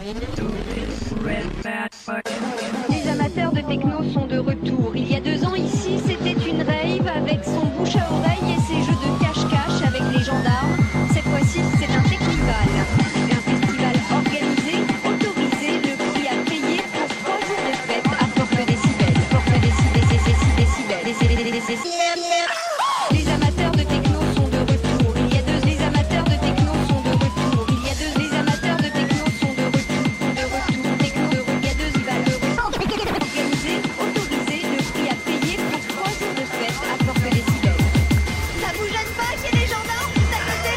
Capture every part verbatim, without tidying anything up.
Les amateurs de techno sont de retour. Il y a deux ans ici, c'était une rave avec son bouche à oreille et ses jeux de cache-cache avec les gendarmes. Cette fois-ci, c'est un festival. Un festival organisé, autorisé, le prix à payer pour trois jours de fête à forte décibels. Forte décibels, décibels, décibels, décibels. Les amateurs de techno sont de retour. Il y a deux, les amateurs de techno sont de retour. Il y a deux, les amateurs de techno sont de retour. De retour, techno de retour. Il y a deux, il va de retour. Organisé, autorisé, le prix à payer pour trois jours de fête à forte décibels. Ça vous gêne pas qu'il y ait des gendarmes juste à côté?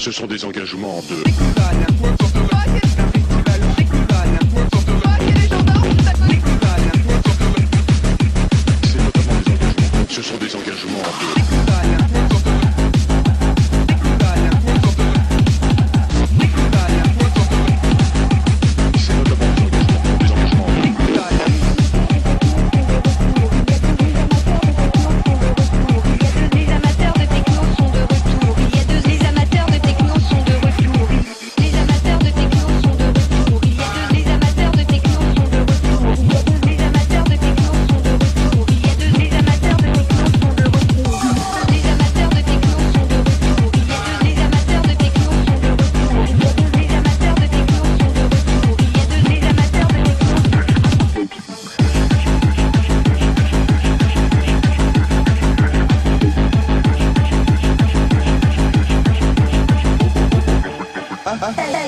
Ce sont des engagements de... C'est notamment des engagements. Ce sont des engagements de... C'est notamment des engagements. Des engagements. Les amateurs de techno sont de retour. Il y a deux, les amateurs de techno sont de retour. Les amateurs de techno sont de retour. Il y a deux, les amateurs de techno sont de retour. Il y a deux, les amateurs de techno sont de retour. Il y a deux, les amateurs de techno sont de retour. Les amateurs de techno sont de retour. Il y a deux, les amateurs de techno sont de retour. Il y a deux, les amateurs de techno sont de retour. Il y a deux, les amateurs de techno. Ah, ah.